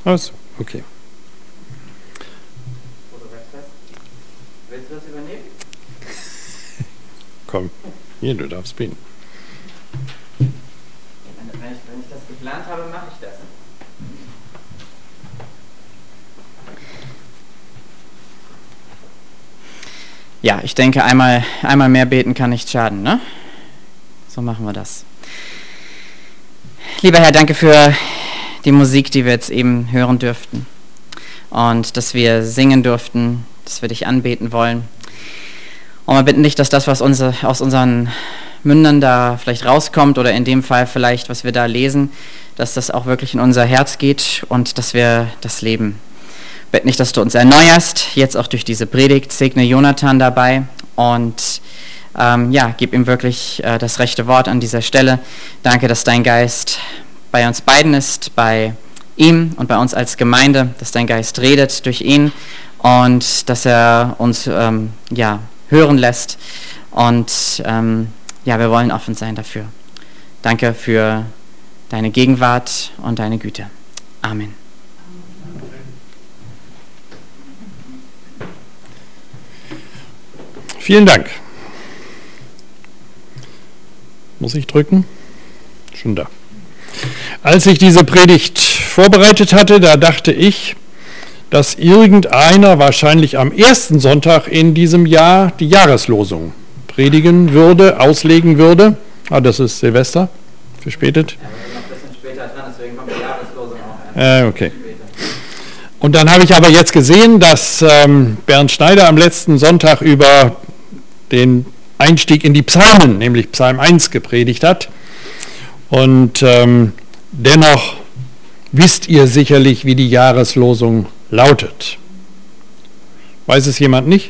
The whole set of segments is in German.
Also, okay. Willst du das übernehmen? Komm, hier, du darfst beten. Wenn ich das geplant habe, mache ich das. Ja, ich denke, einmal mehr beten kann nicht schaden, ne? So machen wir das. Lieber Herr, danke für die Musik, die wir jetzt eben hören dürften. Und dass wir singen durften, dass wir dich anbeten wollen. Und wir bitten dich, dass das, was aus unseren Mündern da vielleicht rauskommt, oder in dem Fall vielleicht, was wir da lesen, dass das auch wirklich in unser Herz geht und dass wir das leben. Bitten dich, dass du uns erneuerst, jetzt auch durch diese Predigt. Segne Jonathan dabei und gib ihm wirklich das rechte Wort an dieser Stelle. Danke, dass dein Geist bei uns beiden ist, bei ihm und bei uns als Gemeinde, dass dein Geist redet durch ihn und dass er uns hören lässt. Und wir wollen offen sein dafür. Danke für deine Gegenwart und deine Güte. Amen. Vielen Dank. Muss ich drücken? Schon da. Als ich diese Predigt vorbereitet hatte, da dachte ich, dass irgendeiner wahrscheinlich am ersten Sonntag in diesem Jahr die Jahreslosung predigen würde, auslegen würde. Das ist Silvester, verspätet. Ja, wir sind noch ein bisschen später dran, deswegen kommt die Jahreslosung auch okay. Und dann habe ich aber jetzt gesehen, dass Bernd Schneider am letzten Sonntag über den Einstieg in die Psalmen, nämlich Psalm 1, gepredigt hat. Und dennoch wisst ihr sicherlich, wie die Jahreslosung lautet. Weiß es jemand nicht?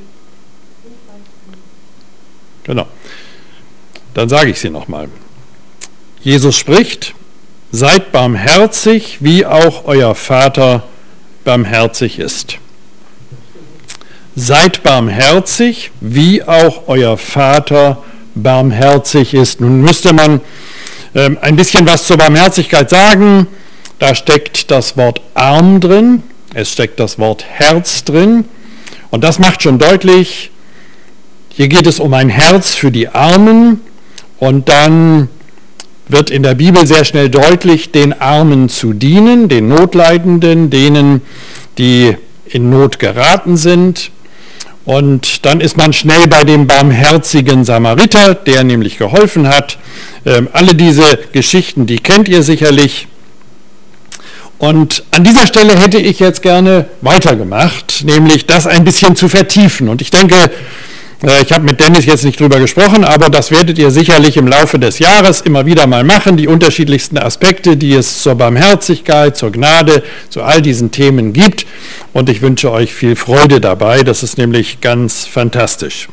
Genau. Dann sage ich sie nochmal. Jesus spricht: Seid barmherzig, wie auch euer Vater barmherzig ist. Seid barmherzig, wie auch euer Vater barmherzig ist. Nun müsste man ein bisschen was zur Barmherzigkeit sagen. Da steckt das Wort arm drin, es steckt das Wort Herz drin. Und das macht schon deutlich, hier geht es um ein Herz für die Armen. Und dann wird in der Bibel sehr schnell deutlich, den Armen zu dienen, den Notleidenden, denen, die in Not geraten sind. Und dann ist man schnell bei dem barmherzigen Samariter, der nämlich geholfen hat. Alle diese Geschichten, die kennt ihr sicherlich. Und an dieser Stelle hätte ich jetzt gerne weitergemacht, nämlich das ein bisschen zu vertiefen. Und ich denke, ich habe mit Dennis jetzt nicht drüber gesprochen, aber das werdet ihr sicherlich im Laufe des Jahres immer wieder mal machen, die unterschiedlichsten Aspekte, die es zur Barmherzigkeit, zur Gnade, zu all diesen Themen gibt. Und ich wünsche euch viel Freude dabei, das ist nämlich ganz fantastisch.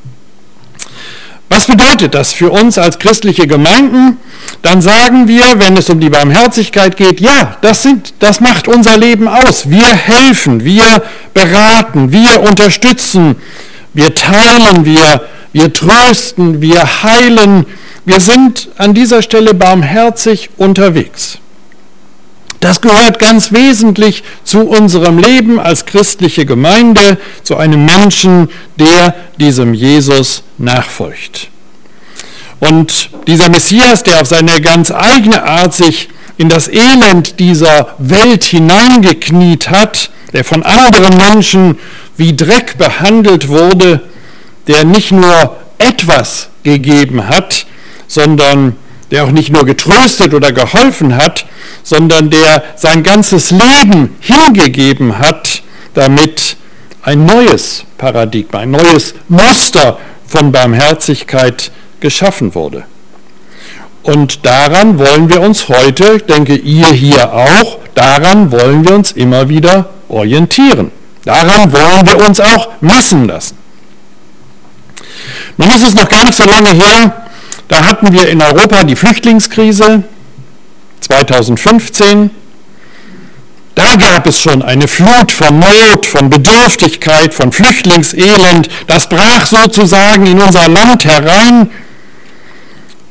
Was bedeutet das für uns als christliche Gemeinden? Dann sagen wir, wenn es um die Barmherzigkeit geht, ja, das macht unser Leben aus. Wir helfen, wir beraten, wir unterstützen, wir teilen, wir trösten, wir heilen. Wir sind an dieser Stelle barmherzig unterwegs. Das gehört ganz wesentlich zu unserem Leben als christliche Gemeinde, zu einem Menschen, der diesem Jesus nachfolgt. Und dieser Messias, der auf seine ganz eigene Art sich in das Elend dieser Welt hineingekniet hat, der von anderen Menschen wie Dreck behandelt wurde, der nicht nur etwas gegeben hat, sondern der auch nicht nur getröstet oder geholfen hat, sondern der sein ganzes Leben hingegeben hat, damit ein neues Paradigma, ein neues Muster von Barmherzigkeit geschaffen wurde. Und daran wollen wir uns heute, denke ihr hier auch, daran wollen wir uns immer wieder orientieren. Daran wollen wir uns auch messen lassen. Nun ist es noch gar nicht so lange her, da hatten wir in Europa die Flüchtlingskrise 2015. Da gab es schon eine Flut von Not, von Bedürftigkeit, von Flüchtlingselend. 'Flüchtlingselend, das brach sozusagen in unser Land herein. Und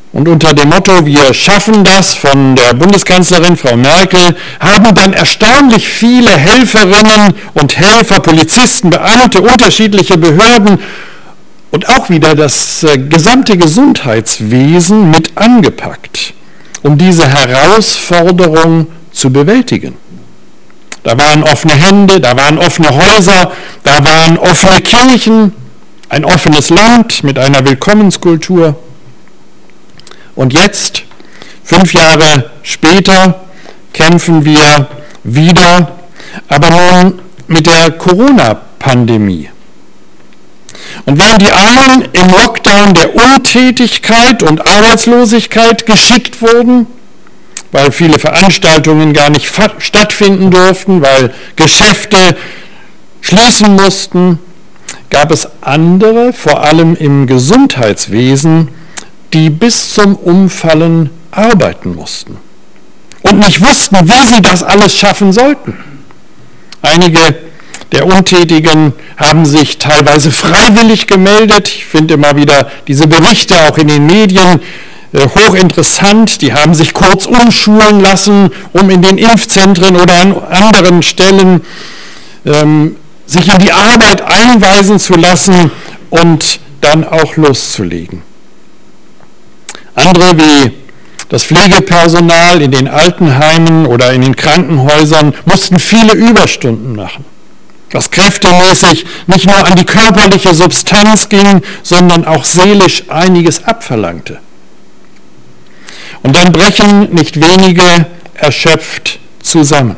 und unter dem Motto „Wir schaffen das“ von der Bundeskanzlerin Frau Merkel haben dann erstaunlich viele Helferinnen und Helfer, Polizisten, Beamte, unterschiedliche Behörden und auch wieder das gesamte Gesundheitswesen mit angepackt, um diese Herausforderung zu bewältigen. Da waren offene Hände, da waren offene Häuser, da waren offene Kirchen, ein offenes Land mit einer Willkommenskultur. Und jetzt, 5 Jahre später, kämpfen wir wieder, aber nun mit der Corona-Pandemie. Und während die einen im Lockdown der Untätigkeit und Arbeitslosigkeit geschickt wurden, weil viele Veranstaltungen gar nicht stattfinden durften, weil Geschäfte schließen mussten, gab es andere, vor allem im Gesundheitswesen, die bis zum Umfallen arbeiten mussten und nicht wussten, wie sie das alles schaffen sollten. Einige der Untätigen haben sich teilweise freiwillig gemeldet. Ich finde immer wieder diese Berichte auch in den Medien hochinteressant. Die haben sich kurz umschulen lassen, um in den Impfzentren oder an anderen Stellen sich in die Arbeit einweisen zu lassen und dann auch loszulegen. Andere wie das Pflegepersonal in den Altenheimen oder in den Krankenhäusern mussten viele Überstunden machen, was kräftemäßig nicht nur an die körperliche Substanz ging, sondern auch seelisch einiges abverlangte. Und dann brechen nicht wenige erschöpft zusammen.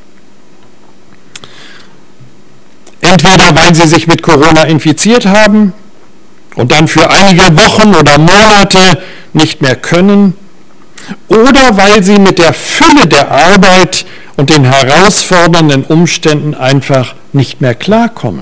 Entweder weil sie sich mit Corona infiziert haben und dann für einige Wochen oder Monate nicht mehr können, oder weil sie mit der Fülle der Arbeit und den herausfordernden Umständen einfach nicht mehr klarkommen.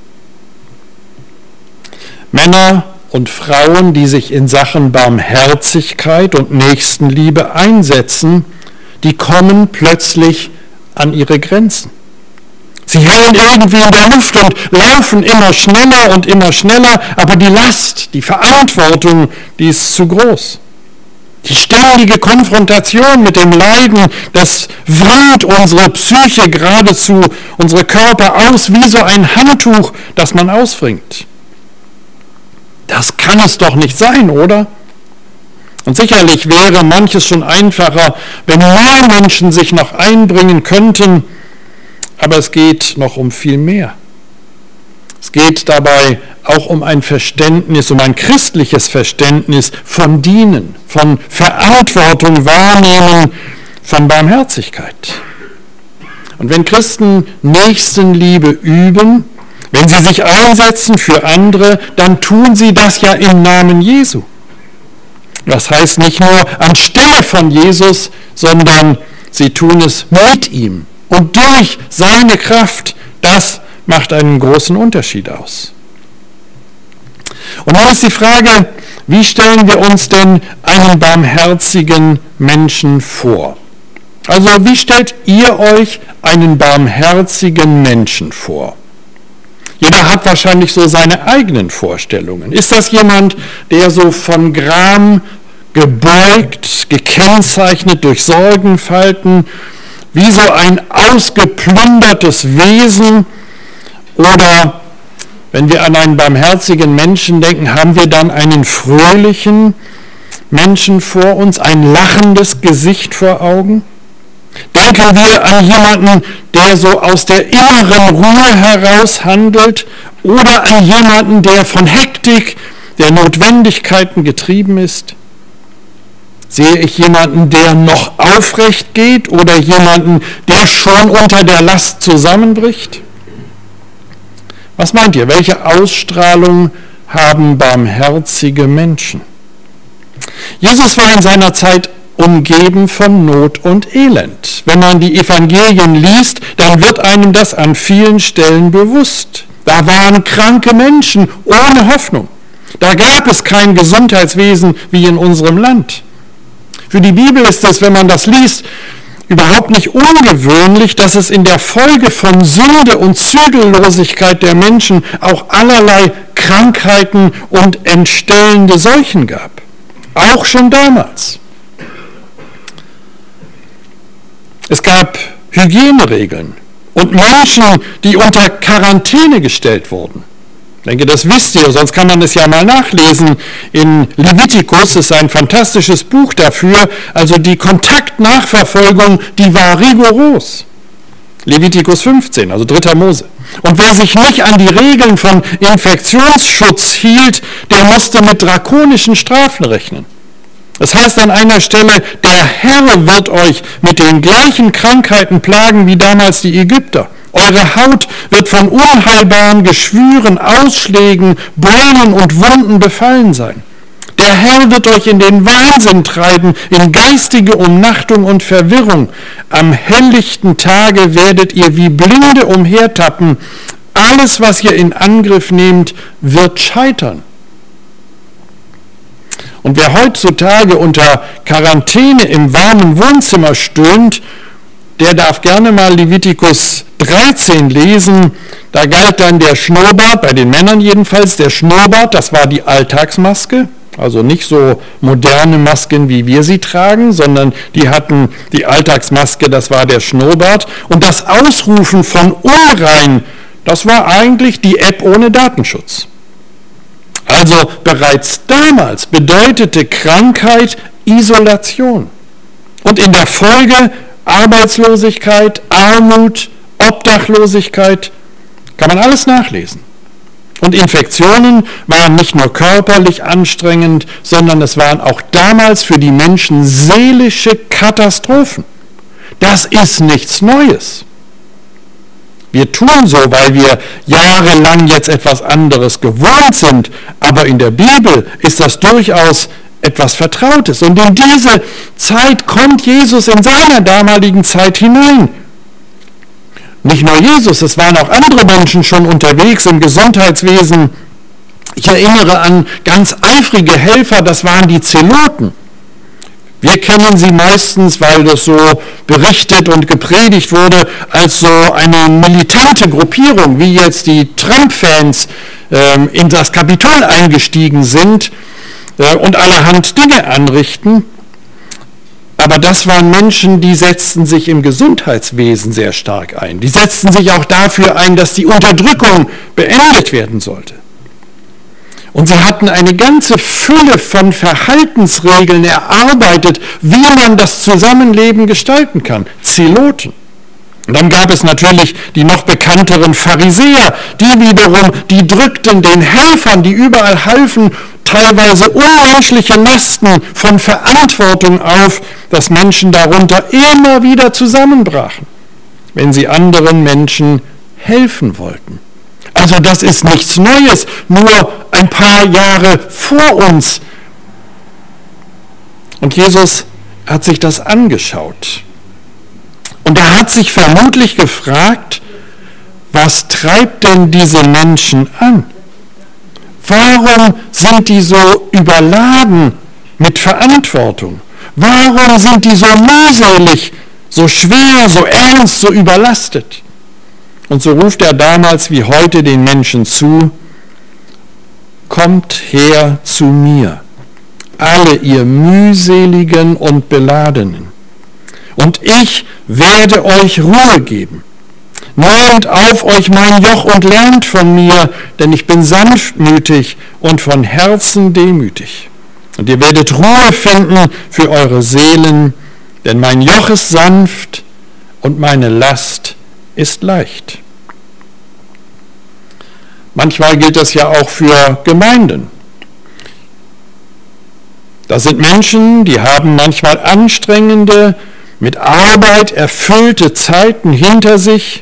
Männer und Frauen, die sich in Sachen Barmherzigkeit und Nächstenliebe einsetzen, die kommen plötzlich an ihre Grenzen. Sie hängen irgendwie in der Luft und laufen immer schneller, aber die Last, die Verantwortung, die ist zu groß. Die ständige Konfrontation mit dem Leiden, das wringt unsere Psyche geradezu, unsere Körper aus wie so ein Handtuch, das man auswringt. Das kann es doch nicht sein, oder? Und sicherlich wäre manches schon einfacher, wenn mehr Menschen sich noch einbringen könnten, aber es geht noch um viel mehr. Es geht dabei auch um ein Verständnis, um ein christliches Verständnis von Dienen, von Verantwortung wahrnehmen, von Barmherzigkeit. Und wenn Christen Nächstenliebe üben, wenn sie sich einsetzen für andere, dann tun sie das ja im Namen Jesu. Das heißt nicht nur anstelle von Jesus, sondern sie tun es mit ihm und durch seine Kraft. Das macht einen großen Unterschied aus. Und nun ist die Frage, wie stellen wir uns denn einen barmherzigen Menschen vor? Also wie stellt ihr euch einen barmherzigen Menschen vor? Jeder hat wahrscheinlich so seine eigenen Vorstellungen. Ist das jemand, der so von Gram gebeugt, gekennzeichnet durch Sorgenfalten, wie so ein ausgeplündertes Wesen? Oder wenn wir an einen barmherzigen Menschen denken, haben wir dann einen fröhlichen Menschen vor uns, ein lachendes Gesicht vor Augen? Denken wir an jemanden, der so aus der inneren Ruhe heraus handelt, oder an jemanden, der von Hektik, der Notwendigkeiten getrieben ist? Sehe ich jemanden, der noch aufrecht geht, oder jemanden, der schon unter der Last zusammenbricht? Was meint ihr? Welche Ausstrahlung haben barmherzige Menschen? Jesus war in seiner Zeit umgeben von Not und Elend. Wenn man die Evangelien liest, dann wird einem das an vielen Stellen bewusst. Da waren kranke Menschen ohne Hoffnung. Da gab es kein Gesundheitswesen wie in unserem Land. Für die Bibel ist es, wenn man das liest, überhaupt nicht ungewöhnlich, dass es in der Folge von Sünde und Zügellosigkeit der Menschen auch allerlei Krankheiten und entstellende Seuchen gab. auch schon damals. Es gab Hygieneregeln und Menschen, die unter Quarantäne gestellt wurden. Ich denke, das wisst ihr, sonst kann man das ja mal nachlesen. In Levitikus ist ein fantastisches Buch dafür, also die Kontaktnachverfolgung, die war rigoros. Levitikus 15, also 3. Mose. Und wer sich nicht an die Regeln von Infektionsschutz hielt, der musste mit drakonischen Strafen rechnen. Das heißt an einer Stelle, der Herr wird euch mit den gleichen Krankheiten plagen wie damals die Ägypter. Eure Haut wird von unheilbaren Geschwüren, Ausschlägen, Bräunen und Wunden befallen sein. Der Herr wird euch in den Wahnsinn treiben, in geistige Umnachtung und Verwirrung. Am helllichten Tage werdet ihr wie Blinde umhertappen. Alles, was ihr in Angriff nehmt, wird scheitern. Und wer heutzutage unter Quarantäne im warmen Wohnzimmer stöhnt, der darf gerne mal Levitikus 13 lesen. Da galt dann der Schnurrbart, bei den Männern jedenfalls, der Schnurrbart, das war die Alltagsmaske. Also nicht so moderne Masken, wie wir sie tragen, sondern die hatten die Alltagsmaske, das war der Schnurrbart. Und das Ausrufen von unrein, das war eigentlich die App ohne Datenschutz. Also bereits damals bedeutete Krankheit Isolation. Und in der Folge Arbeitslosigkeit, Armut, Obdachlosigkeit, kann man alles nachlesen. Und Infektionen waren nicht nur körperlich anstrengend, sondern es waren auch damals für die Menschen seelische Katastrophen. Das ist nichts Neues. Wir tun so, weil wir jahrelang jetzt etwas anderes gewohnt sind, aber in der Bibel ist das durchaus etwas Vertrautes. Und in diese Zeit kommt Jesus in seiner damaligen Zeit hinein. Nicht nur Jesus, es waren auch andere Menschen schon unterwegs im Gesundheitswesen. Ich erinnere an ganz eifrige Helfer, das waren die Zeloten. Wir kennen sie meistens, weil das so berichtet und gepredigt wurde, als so eine militante Gruppierung, wie jetzt die Trump-Fans in das Kapitol eingestiegen sind und allerhand Dinge anrichten. Aber das waren Menschen, die setzten sich im Gesundheitswesen sehr stark ein. Die setzten sich auch dafür ein, dass die Unterdrückung beendet werden sollte. Und sie hatten eine ganze Fülle von Verhaltensregeln erarbeitet, wie man das Zusammenleben gestalten kann. Zeloten. Und dann gab es natürlich die noch bekannteren Pharisäer, die wiederum, die drückten den Helfern, die überall halfen, teilweise unmenschliche Lasten von Verantwortung auf, dass Menschen darunter immer wieder zusammenbrachen, wenn sie anderen Menschen helfen wollten. Also das ist nichts Neues, nur ein paar Jahre vor uns. Und Jesus hat sich das angeschaut. Und er hat sich vermutlich gefragt, was treibt denn diese Menschen an? Warum sind die so überladen mit Verantwortung? Warum sind die so mühselig, so schwer, so ernst, so überlastet? Und so ruft er damals wie heute den Menschen zu, kommt her zu mir, alle ihr mühseligen und Beladenen, und ich werde euch Ruhe geben. Nehmt auf euch mein Joch und lernt von mir, denn ich bin sanftmütig und von Herzen demütig. Und ihr werdet Ruhe finden für eure Seelen, denn mein Joch ist sanft und meine Last ist leicht. Manchmal gilt das ja auch für Gemeinden. Da sind Menschen, die haben manchmal anstrengende, mit Arbeit erfüllte Zeiten hinter sich.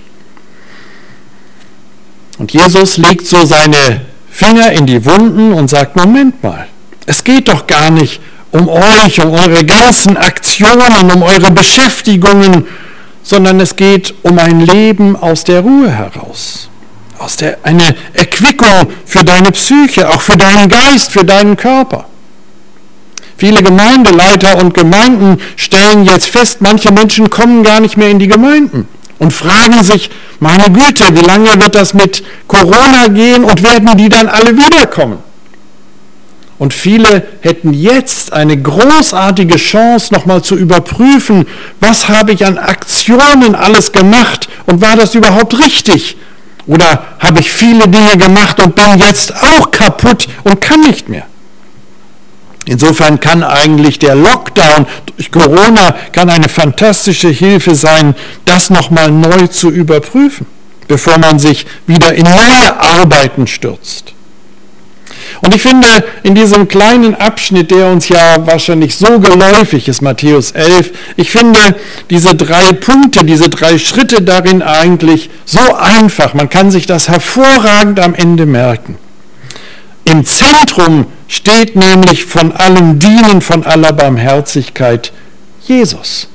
Und Jesus legt so seine Finger in die Wunden und sagt, Moment mal, es geht doch gar nicht um euch, um eure ganzen Aktionen, um eure Beschäftigungen, sondern es geht um ein Leben aus der Ruhe heraus. Eine Erquickung für deine Psyche, auch für deinen Geist, für deinen Körper. Viele Gemeindeleiter und Gemeinden stellen jetzt fest, manche Menschen kommen gar nicht mehr in die Gemeinden und fragen sich, meine Güte, wie lange wird das mit Corona gehen und werden die dann alle wiederkommen? Und viele hätten jetzt eine großartige Chance, nochmal zu überprüfen, was habe ich an Aktionen alles gemacht und war das überhaupt richtig? Oder habe ich viele Dinge gemacht und bin jetzt auch kaputt und kann nicht mehr? Insofern kann eigentlich der Lockdown durch Corona kann eine fantastische Hilfe sein, das nochmal neu zu überprüfen, bevor man sich wieder in neue Arbeiten stürzt. Und ich finde, in diesem kleinen Abschnitt, der uns ja wahrscheinlich so geläufig ist, Matthäus 11, ich finde diese 3 Punkte, diese 3 Schritte darin eigentlich so einfach. Man kann sich das hervorragend am Ende merken. Im Zentrum steht nämlich von allem Dienen, von aller Barmherzigkeit Jesus.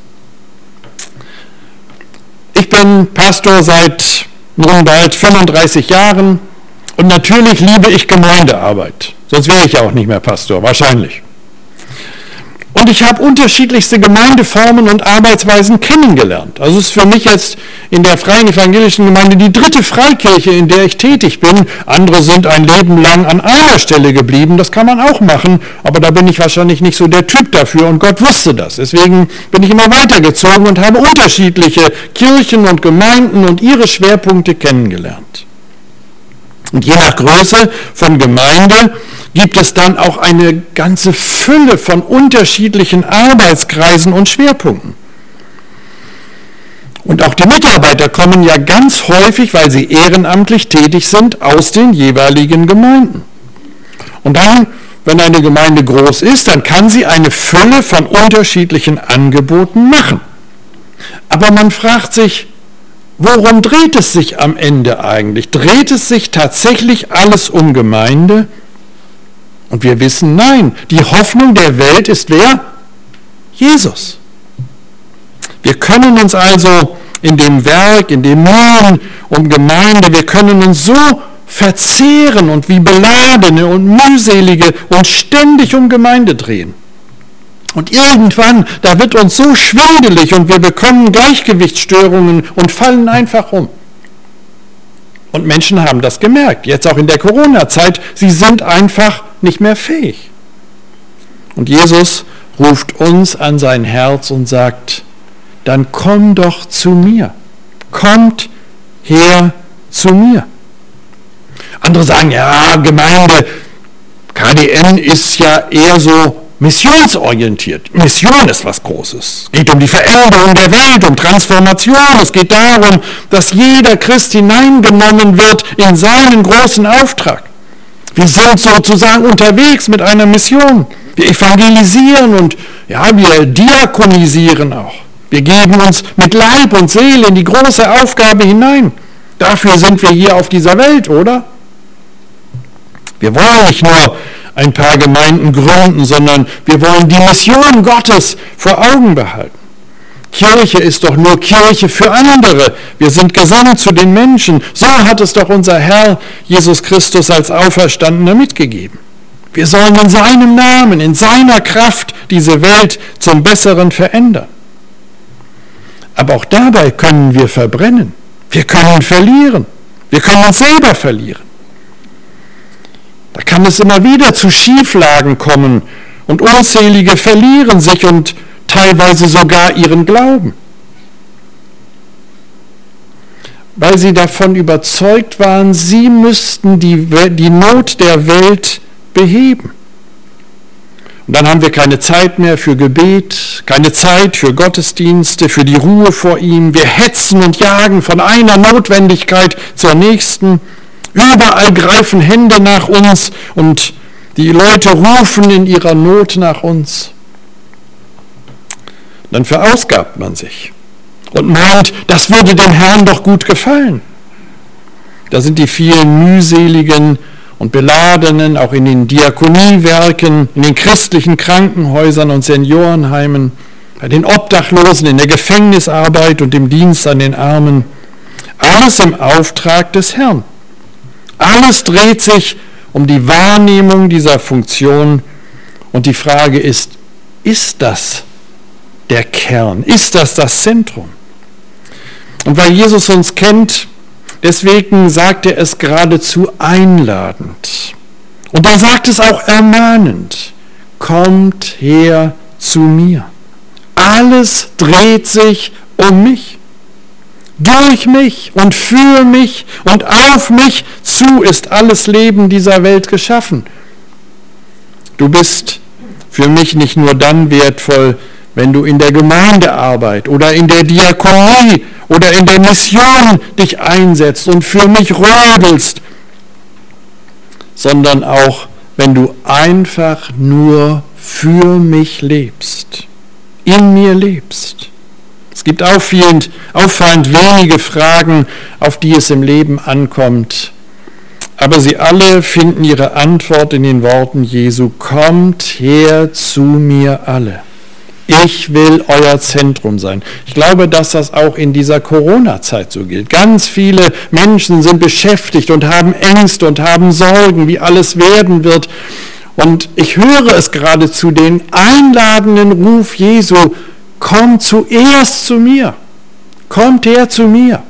Ich bin Pastor seit nun bald 35 Jahren. Und natürlich liebe ich Gemeindearbeit, sonst wäre ich ja auch nicht mehr Pastor, wahrscheinlich. Und ich habe unterschiedlichste Gemeindeformen und Arbeitsweisen kennengelernt. Also es ist für mich jetzt in der Freien Evangelischen Gemeinde die 3. Freikirche, in der ich tätig bin. Andere sind ein Leben lang an einer Stelle geblieben, das kann man auch machen, aber da bin ich wahrscheinlich nicht so der Typ dafür und Gott wusste das. Deswegen bin ich immer weitergezogen und habe unterschiedliche Kirchen und Gemeinden und ihre Schwerpunkte kennengelernt. Und je nach Größe von Gemeinde gibt es dann auch eine ganze Fülle von unterschiedlichen Arbeitskreisen und Schwerpunkten. Und auch die Mitarbeiter kommen ja ganz häufig, weil sie ehrenamtlich tätig sind, aus den jeweiligen Gemeinden. Und dann, wenn eine Gemeinde groß ist, dann kann sie eine Fülle von unterschiedlichen Angeboten machen. Aber man fragt sich, worum dreht es sich am Ende eigentlich? Dreht es sich tatsächlich alles um Gemeinde? Und wir wissen, nein, die Hoffnung der Welt ist wer? Jesus. Wir können uns also in dem Werk, in dem Mühen um Gemeinde, wir können uns so verzehren und wie beladene und mühselige und ständig um Gemeinde drehen. Und irgendwann, da wird uns so schwindelig und wir bekommen Gleichgewichtsstörungen und fallen einfach um. Und Menschen haben das gemerkt, jetzt auch in der Corona-Zeit, sie sind einfach nicht mehr fähig. Und Jesus ruft uns an sein Herz und sagt, dann komm doch zu mir, kommt her zu mir. Andere sagen, ja, Gemeinde, KDN ist ja eher so missionsorientiert. Mission ist was Großes. Es geht um die Veränderung der Welt, um Transformation. Es geht darum, dass jeder Christ hineingenommen wird in seinen großen Auftrag. Wir sind sozusagen unterwegs mit einer Mission. Wir evangelisieren und ja, wir diakonisieren auch. Wir geben uns mit Leib und Seele in die große Aufgabe hinein. Dafür sind wir hier auf dieser Welt, oder? Wir wollen nicht nur ein paar Gemeinden gründen, sondern wir wollen die Mission Gottes vor Augen behalten. Kirche ist doch nur Kirche für andere. Wir sind gesandt zu den Menschen. So hat es doch unser Herr Jesus Christus als Auferstandener mitgegeben. Wir sollen in seinem Namen, in seiner Kraft diese Welt zum Besseren verändern. Aber auch dabei können wir verbrennen. Wir können verlieren. Wir können uns selber verlieren. Da kann es immer wieder zu Schieflagen kommen und Unzählige verlieren sich und teilweise sogar ihren Glauben, weil sie davon überzeugt waren, sie müssten die Not der Welt beheben. Und dann haben wir keine Zeit mehr für Gebet, keine Zeit für Gottesdienste, für die Ruhe vor ihm. Wir hetzen und jagen von einer Notwendigkeit zur nächsten. Überall greifen Hände nach uns und die Leute rufen in ihrer Not nach uns. Dann verausgabt man sich und meint, das würde dem Herrn doch gut gefallen. Da sind die vielen mühseligen und beladenen, auch in den Diakoniewerken, in den christlichen Krankenhäusern und Seniorenheimen, bei den Obdachlosen, in der Gefängnisarbeit und im Dienst an den Armen. Alles im Auftrag des Herrn. Alles dreht sich um die Wahrnehmung dieser Funktion und die Frage ist das der Kern? Ist das das Zentrum? Und weil Jesus uns kennt, deswegen sagt er es geradezu einladend. Und er sagt es auch ermahnend, kommt her zu mir. Alles dreht sich um mich. Durch mich und für mich und auf mich zu ist alles Leben dieser Welt geschaffen. Du bist für mich nicht nur dann wertvoll, wenn du in der Gemeindearbeit oder in der Diakonie oder in der Mission dich einsetzt und für mich rödelst, sondern auch, wenn du einfach nur für mich lebst, in mir lebst. Es gibt auffallend wenige Fragen, auf die es im Leben ankommt, aber sie alle finden ihre Antwort in den Worten Jesu, kommt her zu mir alle. Ich will euer Zentrum sein. Ich glaube, dass das auch in dieser Corona-Zeit so gilt. Ganz viele Menschen sind beschäftigt und haben Ängste und haben Sorgen, wie alles werden wird. Und ich höre es geradezu, den einladenden Ruf Jesu, kommt zuerst zu mir. Kommt her zu mir.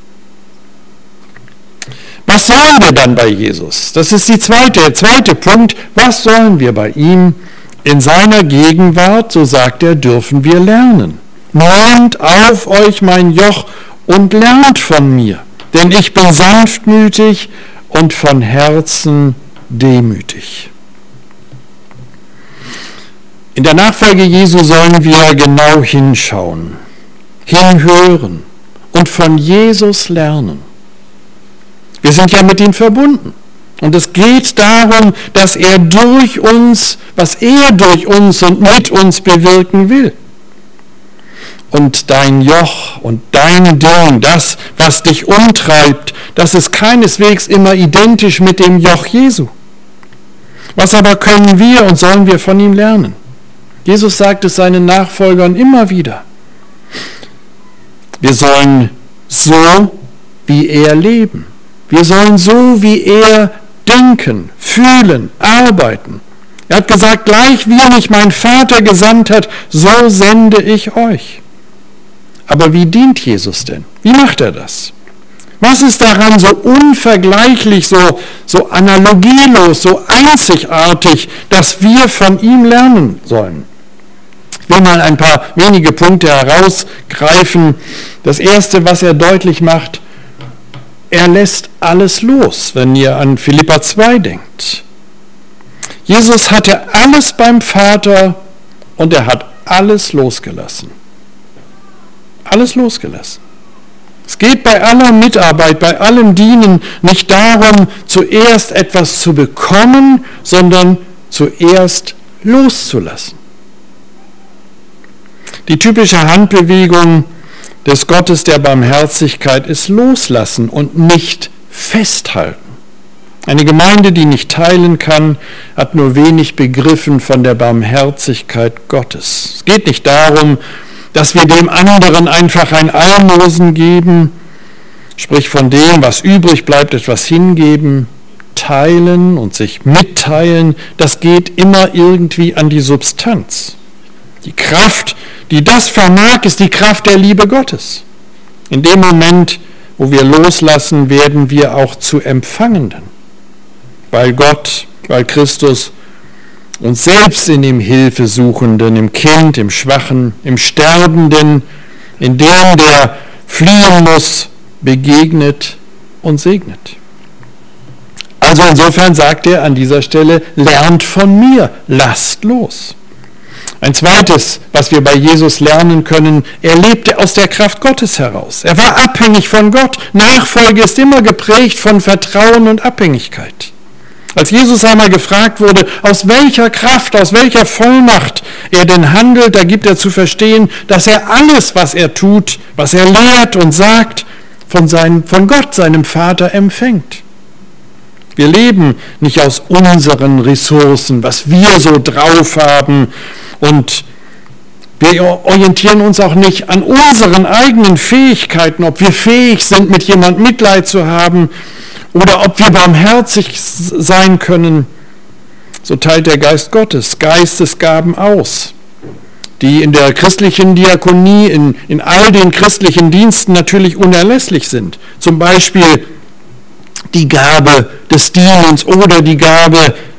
Was sollen wir dann bei Jesus? Das ist der zweite Punkt. Was sollen wir bei ihm? In seiner Gegenwart, so sagt er, dürfen wir lernen. Nehmt auf euch mein Joch und lernt von mir, denn ich bin sanftmütig und von Herzen demütig. In der Nachfolge Jesu sollen wir genau hinschauen, hinhören und von Jesus lernen. Wir sind ja mit ihm verbunden. Und es geht darum, dass er durch uns, was er durch uns und mit uns bewirken will. Und dein Joch und dein Ding, das, was dich umtreibt, das ist keineswegs immer identisch mit dem Joch Jesu. Was aber können wir und sollen wir von ihm lernen? Jesus sagt es seinen Nachfolgern immer wieder. Wir sollen so wie er leben. Wir sollen so wie er denken, fühlen, arbeiten. Er hat gesagt, gleich wie mich mein Vater gesandt hat, so sende ich euch. Aber wie dient Jesus denn? Wie macht er das? Was ist daran so unvergleichlich, so analogielos, so einzigartig, dass wir von ihm lernen sollen? Ich will mal ein paar wenige Punkte herausgreifen. Das erste, was er deutlich macht, er lässt alles los, wenn ihr an Philipper 2 denkt. Jesus hatte alles beim Vater und er hat alles losgelassen. Alles losgelassen. Es geht bei aller Mitarbeit, bei allem Dienen nicht darum, zuerst etwas zu bekommen, sondern zuerst loszulassen. Die typische Handbewegung des Gottes der Barmherzigkeit ist loslassen und nicht festhalten. Eine Gemeinde, die nicht teilen kann, hat nur wenig begriffen von der Barmherzigkeit Gottes. Es geht nicht darum, dass wir dem anderen einfach ein Almosen geben, sprich von dem, was übrig bleibt, etwas hingeben. Teilen und sich mitteilen, das geht immer irgendwie an die Substanz. Die Kraft, die das vermag, ist die Kraft der Liebe Gottes. In dem Moment, wo wir loslassen, werden wir auch zu Empfangenden. Weil Gott, weil Christus uns selbst in dem Hilfesuchenden, im Kind, im Schwachen, im Sterbenden, in dem, der fliehen muss, begegnet und segnet. Also insofern sagt er an dieser Stelle, lernt von mir, lasst los. Ein zweites, was wir bei Jesus lernen können, er lebte aus der Kraft Gottes heraus. Er war abhängig von Gott. Nachfolge ist immer geprägt von Vertrauen und Abhängigkeit. Als Jesus einmal gefragt wurde, aus welcher Kraft, aus welcher Vollmacht er denn handelt, da gibt er zu verstehen, dass er alles, was er tut, was er lehrt und sagt, von Gott, seinem Vater, empfängt. Wir leben nicht aus unseren Ressourcen, was wir so drauf haben, und wir orientieren uns auch nicht an unseren eigenen Fähigkeiten, ob wir fähig sind, mit jemandem Mitleid zu haben oder ob wir barmherzig sein können. So teilt der Geist Gottes Geistesgaben aus, die in der christlichen Diakonie, in all den christlichen Diensten natürlich unerlässlich sind. Zum Beispiel die Gabe des Dienens oder die Gabe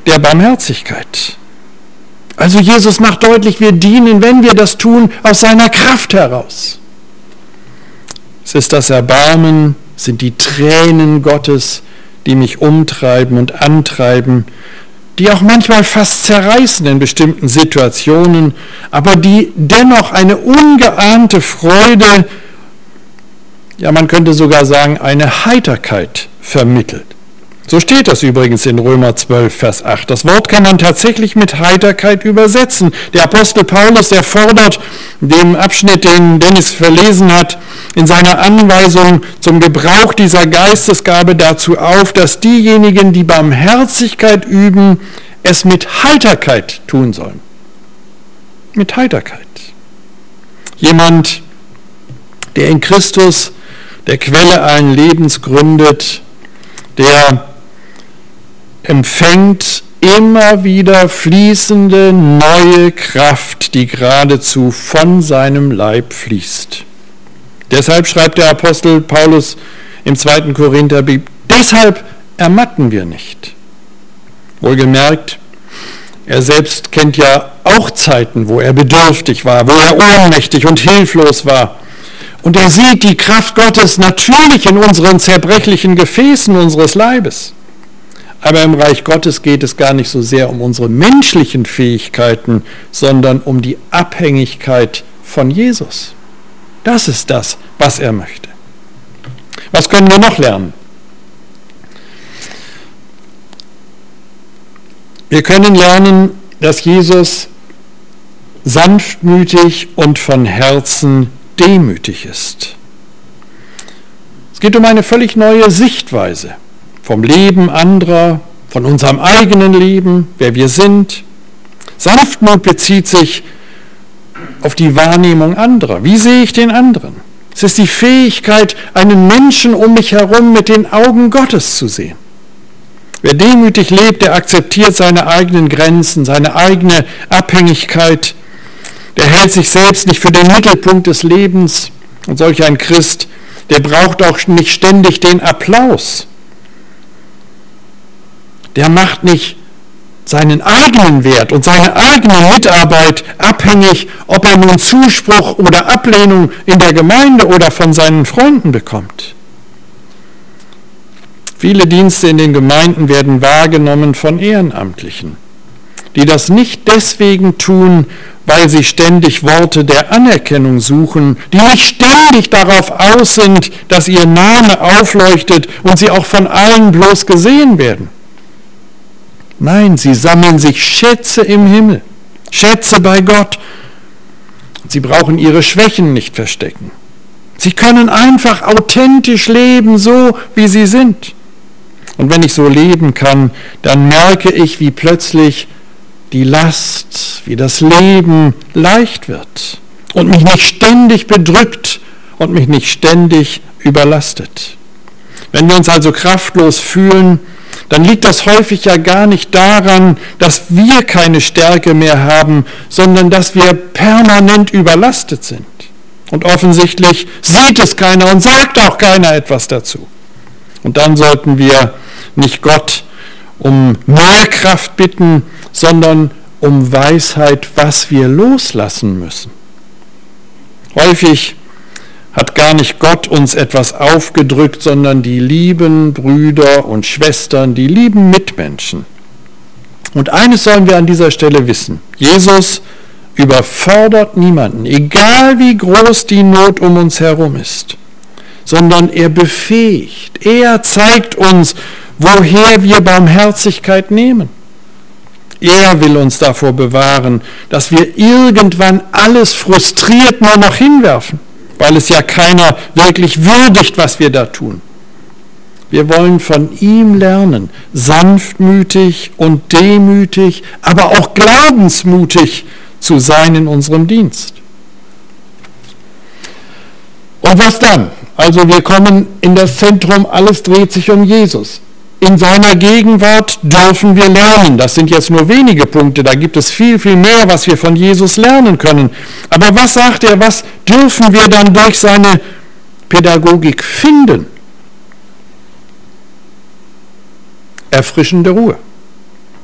der Barmherzigkeit. Also Jesus macht deutlich, wir dienen, wenn wir das tun, aus seiner Kraft heraus. Es ist das Erbarmen, sind die Tränen Gottes, die mich umtreiben und antreiben, die auch manchmal fast zerreißen in bestimmten Situationen, aber die dennoch eine ungeahnte Freude, ja man könnte sogar sagen, eine Heiterkeit vermittelt. So steht das übrigens in Römer 12, Vers 8. Das Wort kann man tatsächlich mit Heiterkeit übersetzen. Der Apostel Paulus, der fordert dem Abschnitt, den Dennis verlesen hat, in seiner Anweisung zum Gebrauch dieser Geistesgabe dazu auf, dass diejenigen, die Barmherzigkeit üben, es mit Heiterkeit tun sollen. Mit Heiterkeit. Jemand, der in Christus, der Quelle allen Lebens gründet, der empfängt immer wieder fließende neue Kraft, die geradezu von seinem Leib fließt. Deshalb schreibt der Apostel Paulus im 2. Korintherbrief, deshalb ermatten wir nicht. Wohlgemerkt, er selbst kennt ja auch Zeiten, wo er bedürftig war, wo er ohnmächtig und hilflos war. Und er sieht die Kraft Gottes natürlich in unseren zerbrechlichen Gefäßen unseres Leibes. Aber im Reich Gottes geht es gar nicht so sehr um unsere menschlichen Fähigkeiten, sondern um die Abhängigkeit von Jesus. Das ist das, was er möchte. Was können wir noch lernen? Wir können lernen, dass Jesus sanftmütig und von Herzen demütig ist. Es geht um eine völlig neue Sichtweise vom Leben anderer, von unserem eigenen Leben, wer wir sind. Sanftmut bezieht sich auf die Wahrnehmung anderer. Wie sehe ich den anderen? Es ist die Fähigkeit, einen Menschen um mich herum mit den Augen Gottes zu sehen. Wer demütig lebt, der akzeptiert seine eigenen Grenzen, seine eigene Abhängigkeit. Der hält sich selbst nicht für den Mittelpunkt des Lebens. Und solch ein Christ, der braucht auch nicht ständig den Applaus. Der macht nicht seinen eigenen Wert und seine eigene Mitarbeit abhängig, ob er nun Zuspruch oder Ablehnung in der Gemeinde oder von seinen Freunden bekommt. Viele Dienste in den Gemeinden werden wahrgenommen von Ehrenamtlichen, die das nicht deswegen tun, weil sie ständig Worte der Anerkennung suchen, die nicht ständig darauf aus sind, dass ihr Name aufleuchtet und sie auch von allen bloß gesehen werden. Nein, sie sammeln sich Schätze im Himmel, Schätze bei Gott. Sie brauchen ihre Schwächen nicht verstecken. Sie können einfach authentisch leben, so wie sie sind. Und wenn ich so leben kann, dann merke ich, wie plötzlich die Last, wie das Leben leicht wird und mich nicht ständig bedrückt und mich nicht ständig überlastet. Wenn wir uns also kraftlos fühlen, dann liegt das häufig ja gar nicht daran, dass wir keine Stärke mehr haben, sondern dass wir permanent überlastet sind. Und offensichtlich sieht es keiner und sagt auch keiner etwas dazu. Und dann sollten wir nicht Gott um mehr Kraft bitten, sondern um Weisheit, was wir loslassen müssen. Häufig hat gar nicht Gott uns etwas aufgedrückt, sondern die lieben Brüder und Schwestern, die lieben Mitmenschen. Und eines sollen wir an dieser Stelle wissen: Jesus überfordert niemanden, egal wie groß die Not um uns herum ist, sondern er befähigt, er zeigt uns, woher wir Barmherzigkeit nehmen. Er will uns davor bewahren, dass wir irgendwann alles frustriert nur noch hinwerfen, weil es ja keiner wirklich würdigt, was wir da tun. Wir wollen von ihm lernen, sanftmütig und demütig, aber auch glaubensmutig zu sein in unserem Dienst. Und was dann? Also wir kommen in das Zentrum, alles dreht sich um Jesus. In seiner Gegenwart dürfen wir lernen. Das sind jetzt nur wenige Punkte, da gibt es viel, viel mehr, was wir von Jesus lernen können. Aber was sagt er, was dürfen wir dann durch seine Pädagogik finden? Erfrischende Ruhe.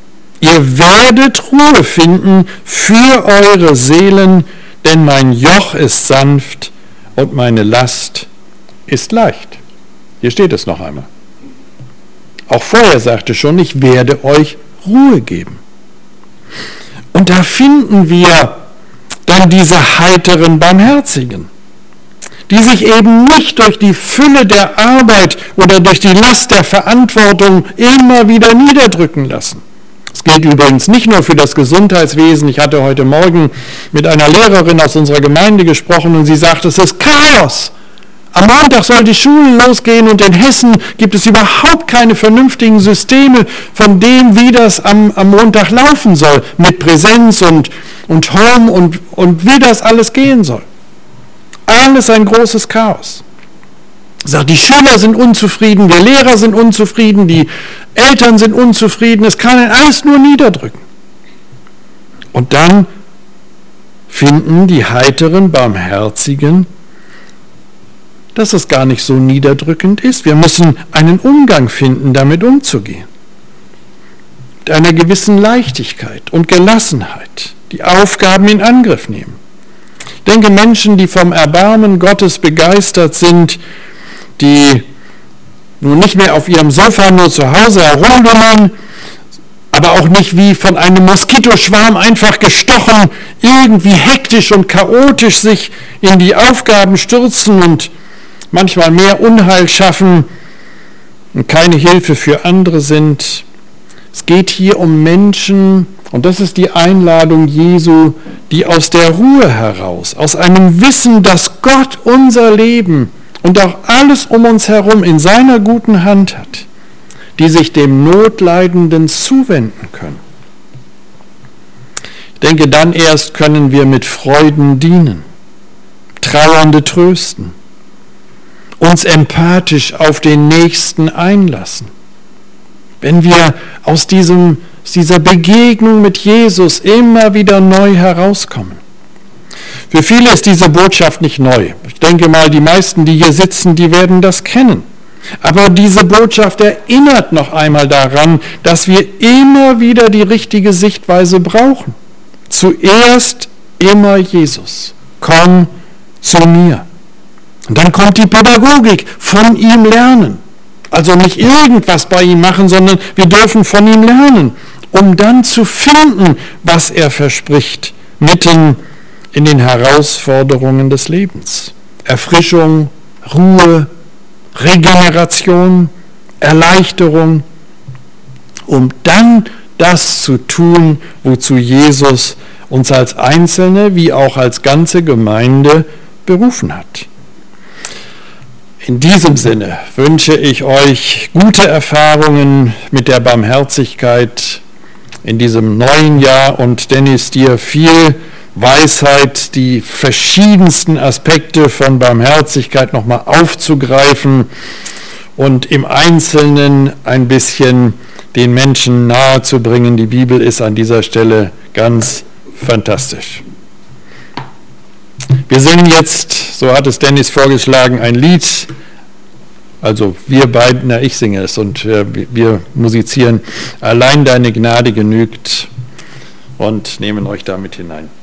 ihr werdet Ruhe finden für eure Seelen, denn mein Joch ist sanft und meine Last ist leicht. Hier steht es noch einmal. Auch vorher sagte schon, ich werde euch Ruhe geben. Und da finden wir dann diese heiteren Barmherzigen, die sich eben nicht durch die Fülle der Arbeit oder durch die Last der Verantwortung immer wieder niederdrücken lassen. Das gilt übrigens nicht nur für das Gesundheitswesen. Ich hatte heute Morgen mit einer Lehrerin aus unserer Gemeinde gesprochen und sie sagte, es ist Chaos. Am Montag soll die Schule losgehen und in Hessen gibt es überhaupt keine vernünftigen Systeme von dem, wie das am Montag laufen soll, mit Präsenz und Home und wie das alles gehen soll. Alles ein großes Chaos. Sagt, die Schüler sind unzufrieden, wir Lehrer sind unzufrieden, die Eltern sind unzufrieden, es kann alles nur niederdrücken. Und dann finden die heiteren Barmherzigen, dass es gar nicht so niederdrückend ist. Wir müssen einen Umgang finden, damit umzugehen. Mit einer gewissen Leichtigkeit und Gelassenheit die Aufgaben in Angriff nehmen. Ich denke, Menschen, die vom Erbarmen Gottes begeistert sind, die nun nicht mehr auf ihrem Sofa nur zu Hause herumlungern, aber auch nicht wie von einem Moskitoschwarm einfach gestochen, irgendwie hektisch und chaotisch sich in die Aufgaben stürzen und manchmal mehr Unheil schaffen und keine Hilfe für andere sind. Es geht hier um Menschen, und das ist die Einladung Jesu, die aus der Ruhe heraus, aus einem Wissen, dass Gott unser Leben und auch alles um uns herum in seiner guten Hand hat, die sich dem Notleidenden zuwenden können. Ich denke, dann erst können wir mit Freuden dienen, Trauernde trösten, uns empathisch auf den Nächsten einlassen. Wenn wir aus dieser Begegnung mit Jesus immer wieder neu herauskommen. Für viele ist diese Botschaft nicht neu. Ich denke mal, die meisten, die hier sitzen, die werden das kennen. Aber diese Botschaft erinnert noch einmal daran, dass wir immer wieder die richtige Sichtweise brauchen. Zuerst immer Jesus. Komm zu mir. Und dann kommt die Pädagogik, von ihm lernen. Also nicht irgendwas bei ihm machen, sondern wir dürfen von ihm lernen, um dann zu finden, was er verspricht, mitten in den Herausforderungen des Lebens. Erfrischung, Ruhe, Regeneration, Erleichterung, um dann das zu tun, wozu Jesus uns als Einzelne wie auch als ganze Gemeinde berufen hat. In diesem Sinne wünsche ich euch gute Erfahrungen mit der Barmherzigkeit in diesem neuen Jahr und Dennis, dir viel Weisheit, die verschiedensten Aspekte von Barmherzigkeit nochmal aufzugreifen und im Einzelnen ein bisschen den Menschen nahe zu bringen. Die Bibel ist an dieser Stelle ganz fantastisch. Wir singen jetzt, so hat es Dennis vorgeschlagen, ein Lied. Also wir beiden, ich singe es und wir musizieren. Allein deine Gnade genügt und nehmen euch damit hinein.